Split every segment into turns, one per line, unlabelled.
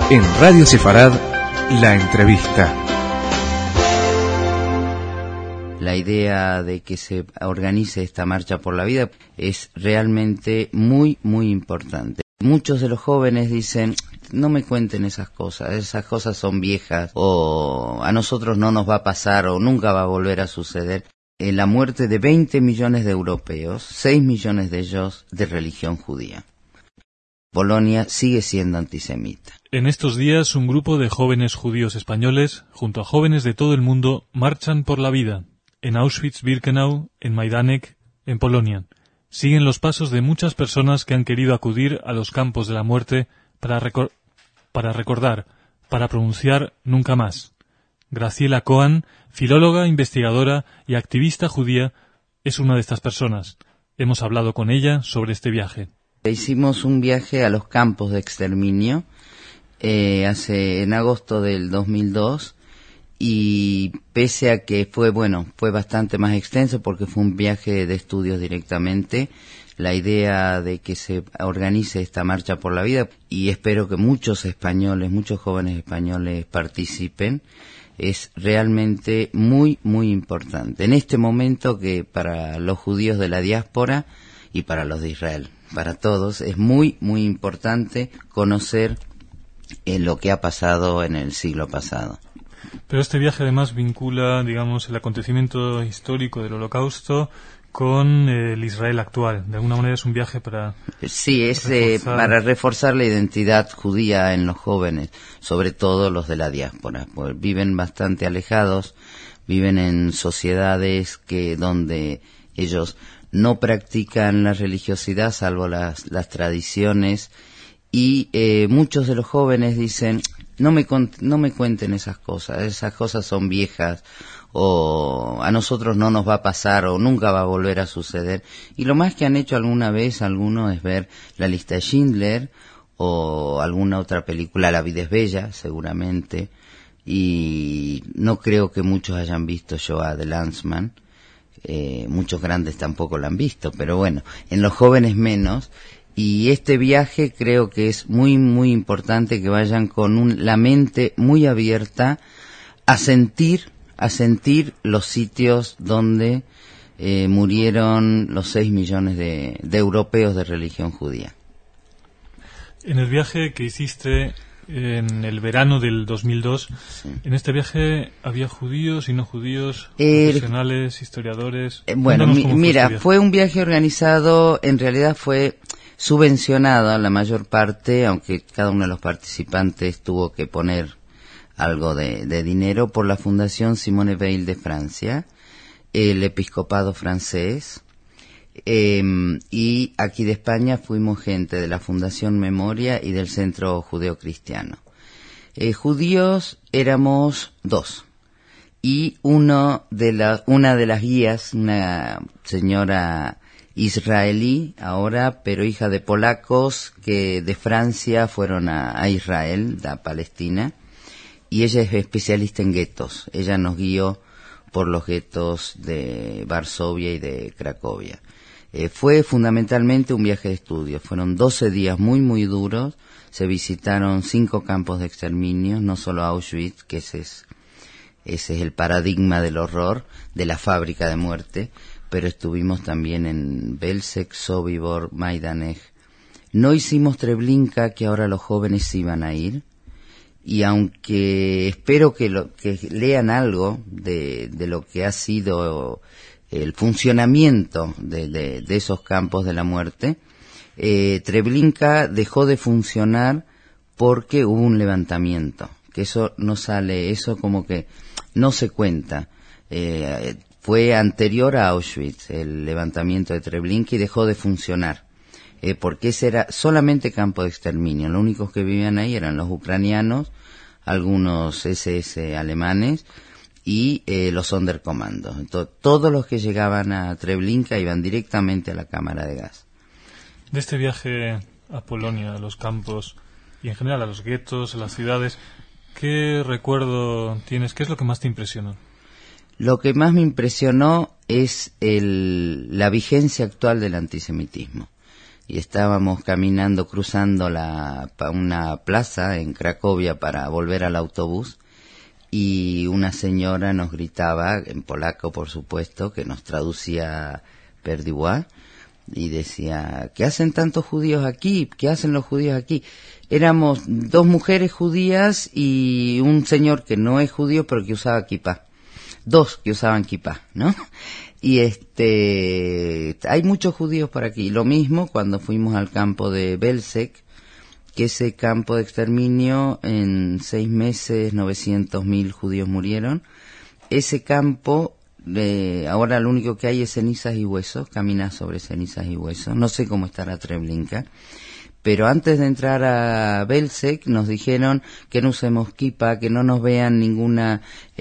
En Radio Sefarad, la entrevista.
La idea de que se organice esta marcha por la vida es realmente muy, muy importante. Muchos de los jóvenes dicen, no me cuenten esas cosas son viejas, o a nosotros no nos va a pasar, o nunca va a volver a suceder. La muerte de 20 millones de europeos, 6 millones de ellos de religión judía. Polonia sigue siendo antisemita.
En estos días, un grupo de jóvenes judíos españoles, junto a jóvenes de todo el mundo, marchan por la vida. En Auschwitz-Birkenau, en Majdanek, en Polonia. Siguen los pasos de muchas personas que han querido acudir a los campos de la muerte para recordar, para pronunciar nunca más. Graciela Cohen, filóloga, investigadora y activista judía, es una de estas personas. Hemos hablado con ella sobre este viaje.
Hicimos un viaje a los campos de exterminio en agosto del 2002 y pese a que fue bastante más extenso porque fue un viaje de estudios directamente, la idea de que se organice esta marcha por la vida, y espero que muchos jóvenes españoles participen, es realmente muy, muy importante. En este momento que para los judíos de la diáspora y para los de Israel, para todos, es muy, muy importante conocer lo que ha pasado en el siglo pasado.
Pero este viaje además vincula, digamos, el acontecimiento histórico del Holocausto con el Israel actual. De alguna manera es un viaje para...
Sí, para reforzar la identidad judía en los jóvenes, sobre todo los de la diáspora, pues viven bastante alejados, viven en sociedades donde ellos no practican la religiosidad salvo las tradiciones, y muchos de los jóvenes dicen, no me cuenten esas cosas son viejas, o a nosotros no nos va a pasar, o nunca va a volver a suceder. Y lo más que han hecho alguna vez algunos es ver La lista de Schindler, o alguna otra película, La vida es bella, seguramente, y no creo que muchos hayan visto Shoah de Lanzmann. Muchos grandes tampoco lo han visto, pero bueno, en los jóvenes menos. Y este viaje creo que es muy, muy importante que vayan con la mente muy abierta a sentir los sitios donde murieron los 6 millones de europeos de religión judía.
En el viaje que hiciste en el verano del 2002, sí. En este viaje había judíos y no judíos, profesionales, historiadores.
Fue un viaje organizado, en realidad fue subvencionado la mayor parte, aunque cada uno de los participantes tuvo que poner algo de dinero, por la Fundación Simone Veil de Francia, el Episcopado francés, y aquí de España fuimos gente de la Fundación Memoria y del Centro Judeo-Cristiano. Judíos éramos 2, y una de las guías, una señora israelí ahora, pero hija de polacos que de Francia fueron a Israel, a Palestina, y ella es especialista en guetos. Ella nos guió por los guetos de Varsovia y de Cracovia. Fue fundamentalmente un viaje de estudio. Fueron 12 días muy, muy duros. Se visitaron 5 campos de exterminio, no solo Auschwitz, que ese es el paradigma del horror, de la fábrica de muerte, pero estuvimos también en Belzec, Sobibor, Majdanek. No hicimos Treblinka, que ahora los jóvenes iban a ir, y aunque espero que lean algo de lo que ha sido el funcionamiento de esos campos de la muerte, Treblinka dejó de funcionar porque hubo un levantamiento, que eso no sale, eso como que no se cuenta. Fue anterior a Auschwitz el levantamiento de Treblinka, y dejó de funcionar, porque ese era solamente campo de exterminio. Los únicos que vivían ahí eran los ucranianos, algunos SS alemanes y los Sonderkommandos. Entonces, todos los que llegaban a Treblinka iban directamente a la cámara de gas.
De este viaje a Polonia, a los campos y en general a los guetos, a las ciudades, ¿qué recuerdo tienes? ¿Qué es lo que más te impresionó?
Lo que más me impresionó es la vigencia actual del antisemitismo. y estábamos caminando, cruzando una plaza en Cracovia para volver al autobús, y una señora nos gritaba, en polaco por supuesto, que nos traducía Perdiwa, y decía: ¿qué hacen tantos judíos aquí? ¿Qué hacen los judíos aquí? Éramos 2 mujeres judías y un señor que no es judío pero que usaba kipá. 2 que usaban kipá, ¿no? Y hay muchos judíos por aquí. Lo mismo cuando fuimos al campo de Belzec, que ese campo de exterminio, en 6 meses 900.000 judíos murieron. Ese campo, ahora lo único que hay es cenizas y huesos, caminas sobre cenizas y huesos. No sé cómo estará Treblinka, pero antes de entrar a Belzec nos dijeron que no usemos kipa, que no nos vean ningún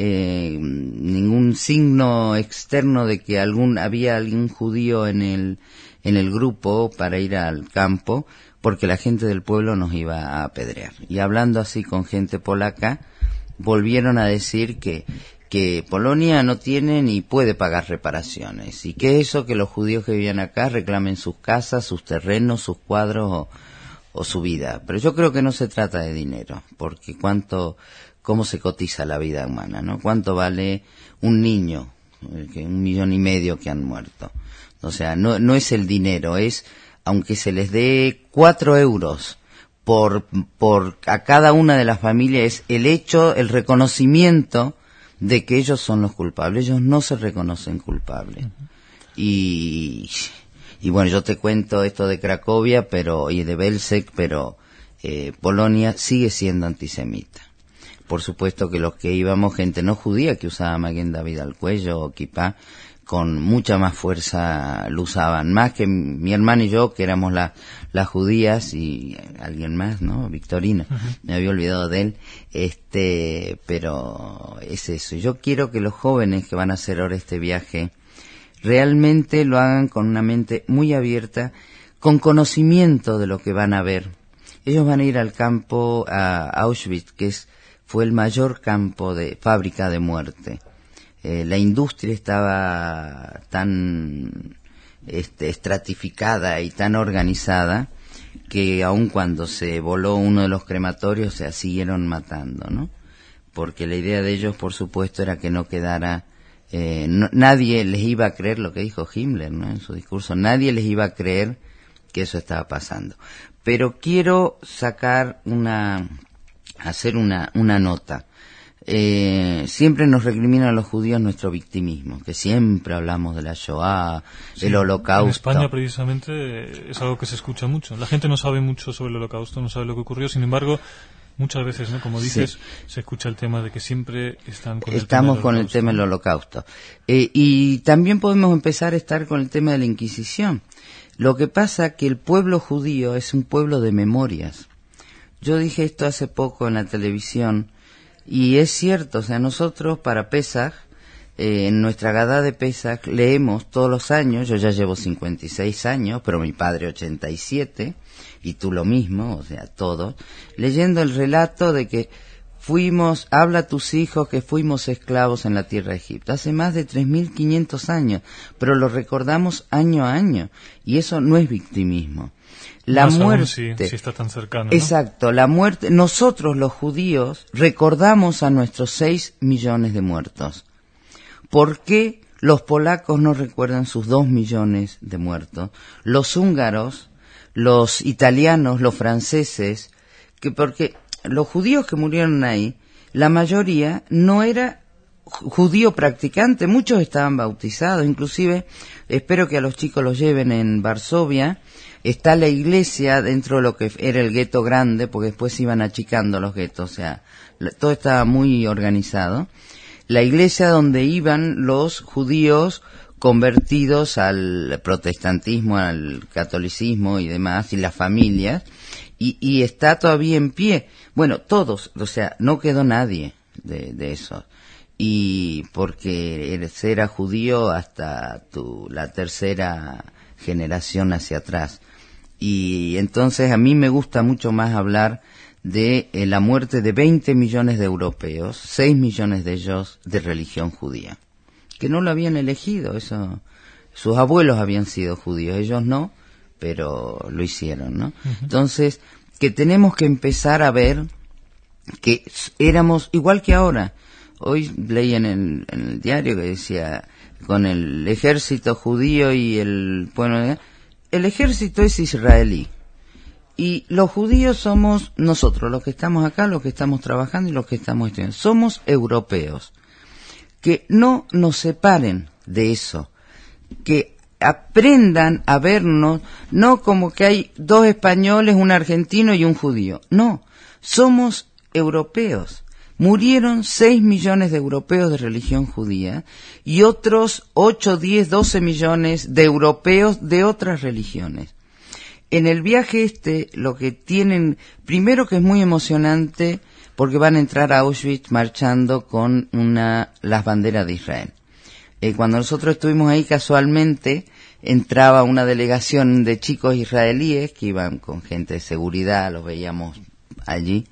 signo externo de que había algún judío en el grupo para ir al campo, porque la gente del pueblo nos iba a apedrear. Y hablando así con gente polaca, volvieron a decir que Polonia no tiene ni puede pagar reparaciones, y que eso, que los judíos que vivían acá reclamen sus casas, sus terrenos, sus cuadros o su vida. Pero yo creo que no se trata de dinero, porque cómo se cotiza la vida humana, ¿no? ¿Cuánto vale un niño? 1,5 millones que han muerto. O sea, no es el dinero, es, aunque se les dé 4 euros por a cada una de las familias, es el hecho, el reconocimiento de que ellos son los culpables. Ellos no se reconocen culpables. Y bueno, yo te cuento esto de Cracovia y de Belzec, pero Polonia sigue siendo antisemita. Por supuesto que los que íbamos, gente no judía que usaba Maguen David al cuello o kipá, con mucha más fuerza lo usaban, más que mi hermana y yo, que éramos las judías, y alguien más, ¿no? Victorina, me había olvidado de él, pero es eso. Yo quiero que los jóvenes que van a hacer ahora este viaje realmente lo hagan con una mente muy abierta, con conocimiento de lo que van a ver. Ellos van a ir al campo, a Auschwitz, que fue el mayor campo de fábrica de muerte. La industria estaba tan estratificada y tan organizada que aun cuando se voló uno de los crematorios, se siguieron matando, ¿no? Porque la idea de ellos, por supuesto, era que no quedara... nadie les iba a creer lo que dijo Himmler, ¿no? En su discurso, nadie les iba a creer que eso estaba pasando. Pero quiero hacer una nota. Siempre nos recriminan a los judíos nuestro victimismo, que siempre hablamos de la Shoah,
sí,
el Holocausto.
En España, precisamente, es algo que se escucha mucho. La gente no sabe mucho sobre el Holocausto, no sabe lo que ocurrió. Sin embargo, muchas veces, ¿no? Como dices, sí, se escucha el tema de que siempre estamos
con el tema del Holocausto. Y también podemos empezar a estar con el tema de la Inquisición. Lo que pasa que el pueblo judío es un pueblo de memorias. Yo dije esto hace poco en la televisión, y es cierto. O sea, nosotros para Pesaj, en nuestra Gadá de Pesaj, leemos todos los años. Yo ya llevo 56 años, pero mi padre 87, y tú lo mismo, o sea, todos, leyendo el relato de que habla a tus hijos que fuimos esclavos en la tierra de Egipto, hace más de 3.500 años, pero lo recordamos año a año, y eso no es victimismo. La muerte,
si está tan cercano, ¿no?
Exacto, la muerte. Nosotros los judíos recordamos a nuestros 6 millones de muertos. ¿Por qué los polacos no recuerdan sus 2 millones de muertos? Los húngaros, los italianos, los franceses, porque los judíos que murieron ahí, la mayoría no era judío practicante, muchos estaban bautizados. Inclusive, espero que a los chicos los lleven en Varsovia. Está la iglesia dentro de lo que era el gueto grande, porque después se iban achicando los guetos, o sea, todo estaba muy organizado. La iglesia donde iban los judíos convertidos al protestantismo, al catolicismo y demás, y las familias, y está todavía en pie. Bueno, todos, o sea, no quedó nadie de eso. Y porque era judío hasta la tercera generación hacia atrás. Y entonces a mí me gusta mucho más hablar de la muerte de 20 millones de europeos, 6 millones de ellos de religión judía, que no lo habían elegido, eso, sus abuelos habían sido judíos, ellos no, pero lo hicieron, ¿no? Entonces, que tenemos que empezar a ver que éramos igual que ahora. Hoy leí en el diario que decía, con el ejército judío y el ejército es israelí. Y los judíos somos nosotros, los que estamos acá, los que estamos trabajando y los que estamos estudiando. Somos europeos. Que no nos separen de eso. Que aprendan a vernos, no como que hay dos españoles, un argentino y un judío. No, somos europeos. Murieron 6 millones de europeos de religión judía y otros 8, 10, 12 millones de europeos de otras religiones. En el viaje lo que tienen, primero que es muy emocionante, porque van a entrar a Auschwitz marchando con las banderas de Israel. Cuando nosotros estuvimos ahí, casualmente entraba una delegación de chicos israelíes que iban con gente de seguridad, los veíamos allí,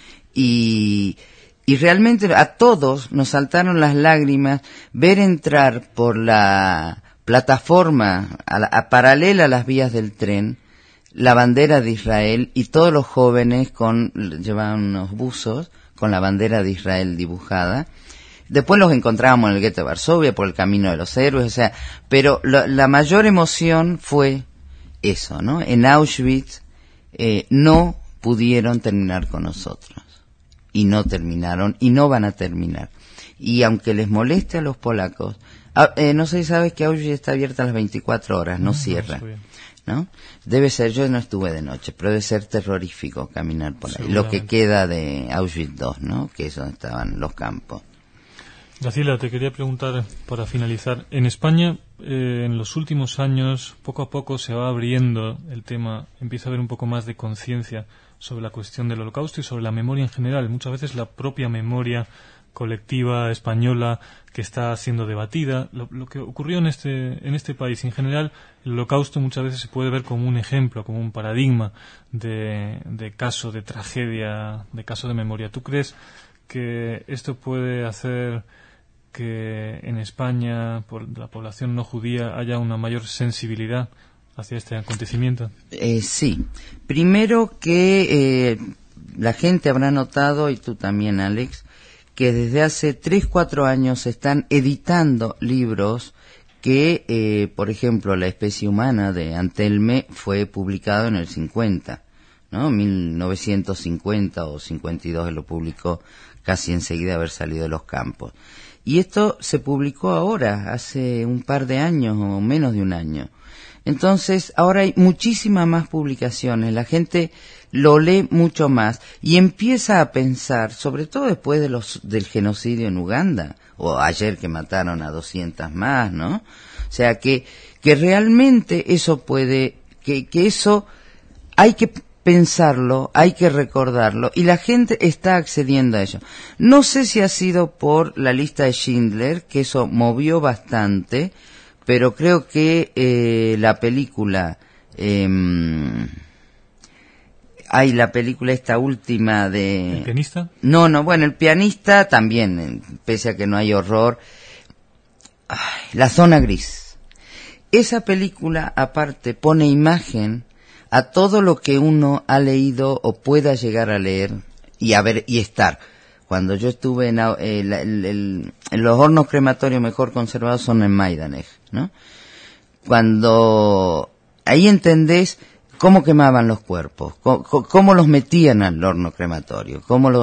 y realmente a todos nos saltaron las lágrimas ver entrar por la plataforma paralela a las vías del tren la bandera de Israel, y todos los jóvenes llevaban unos buzos con la bandera de Israel dibujada. Después los encontrábamos en el gueto de Varsovia por el camino de los héroes, o sea, pero la mayor emoción fue eso, ¿no? En Auschwitz no pudieron terminar con nosotros, y no terminaron, y no van a terminar. Y aunque les moleste a los polacos, no sé si sabes que Auschwitz está abierta a las 24 horas, no cierra. ¿No? Debe ser, yo no estuve de noche, pero debe ser terrorífico caminar por ahí. Lo que queda de Auschwitz II, ¿no? Que es donde estaban los campos.
Graciela, te quería preguntar para finalizar. En España, en los últimos años, poco a poco se va abriendo el tema, empieza a haber un poco más de conciencia sobre la cuestión del Holocausto y sobre la memoria en general. Muchas veces la propia memoria colectiva española que está siendo debatida. Lo que ocurrió en este país en general, el Holocausto muchas veces se puede ver como un ejemplo, como un paradigma de caso de tragedia, de caso de memoria. ¿Tú crees que esto puede hacer que en España, por la población no judía, haya una mayor sensibilidad hacia este acontecimiento?
Sí. Primero que la gente habrá notado, y tú también, Alex, que desde hace 3-4 años se están editando libros que, por ejemplo, La especie humana de Antelme fue publicado en el 50, ¿no? 1950 o 52 lo publicó casi enseguida de haber salido de los campos. Y esto se publicó ahora, hace un par de años o menos de un año. Entonces, ahora hay muchísimas más publicaciones, la gente lo lee mucho más y empieza a pensar, sobre todo después del genocidio en Uganda, o ayer que mataron a 200 más, ¿no? O sea, que realmente eso puede, que eso hay que pensarlo, hay que recordarlo, y la gente está accediendo a ello. No sé si ha sido por la lista de Schindler, que eso movió bastante, pero creo que la película, la película esta última de...
¿El pianista?
No, bueno, el pianista también, pese a que no hay horror. La zona gris. Esa película, aparte, pone imagen a todo lo que uno ha leído o pueda llegar a leer y a ver y estar. Cuando yo estuve en los hornos crematorios mejor conservados son en Majdanek, ¿no? Cuando ahí entendés cómo quemaban los cuerpos, cómo los metían al horno crematorio,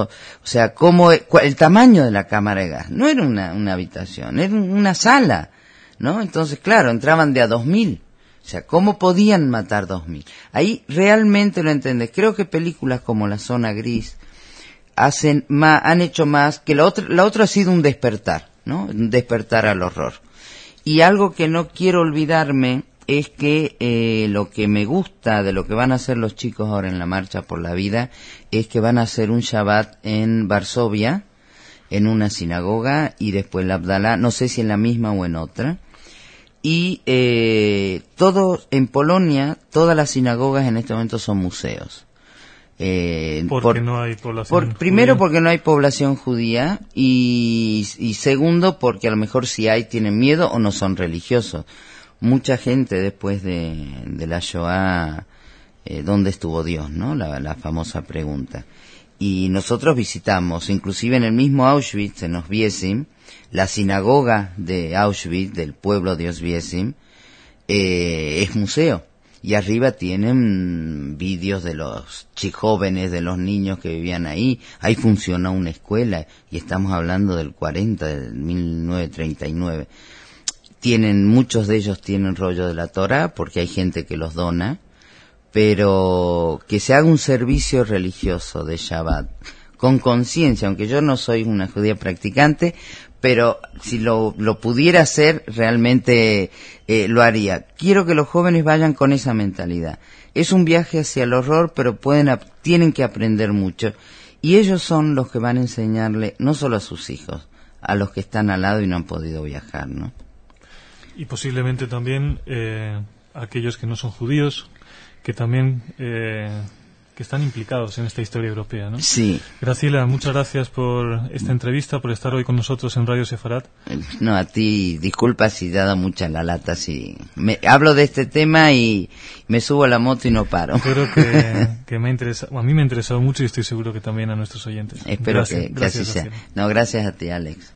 el tamaño de la cámara de gas. No era una habitación, era una sala, ¿no? Entonces, claro, entraban de a 2.000. O sea, ¿cómo podían matar 2.000? Ahí realmente lo entendés. Creo que películas como La zona gris han hecho más que la otra ha sido un despertar, ¿no? Un despertar al horror. Y algo que no quiero olvidarme es que lo que me gusta de lo que van a hacer los chicos ahora en la Marcha por la Vida es que van a hacer un Shabbat en Varsovia, en una sinagoga, y después la Abdalá, no sé si en la misma o en otra. Y en Polonia, todas las sinagogas en este momento son museos.
Porque no hay población
primero
judía.
Porque no hay población judía y segundo porque a lo mejor si hay tienen miedo o no son religiosos. mucha gente después de la Shoah, ¿dónde estuvo Dios?, ¿no? La famosa pregunta. Y nosotros visitamos, inclusive en el mismo Auschwitz, en Oswiecim, la sinagoga de Auschwitz, del pueblo de Oswiecim, es museo. Y arriba tienen vídeos de los jóvenes, de los niños que vivían ahí. Ahí funciona una escuela, y estamos hablando del 40, del 1939. Muchos de ellos tienen rollo de la Torá, porque hay gente que los dona, pero que se haga un servicio religioso de Shabbat, con conciencia, aunque yo no soy una judía practicante, pero si lo pudiera hacer, realmente lo haría. Quiero que los jóvenes vayan con esa mentalidad. Es un viaje hacia el horror, pero tienen que aprender mucho. Y ellos son los que van a enseñarle, no solo a sus hijos, a los que están al lado y no han podido viajar, ¿no?
Y posiblemente también aquellos que no son judíos, que también que están implicados en esta historia europea, ¿no?
Sí.
Graciela, muchas gracias por esta entrevista, por estar hoy con nosotros en Radio Sefarad.
No, a ti, disculpa si te ha dado mucha la lata, si hablo de este tema y me subo a la moto y no paro.
Espero que a mí me ha interesado mucho, y estoy seguro que también a nuestros oyentes.
Espero que así sea. No, gracias a ti, Alex.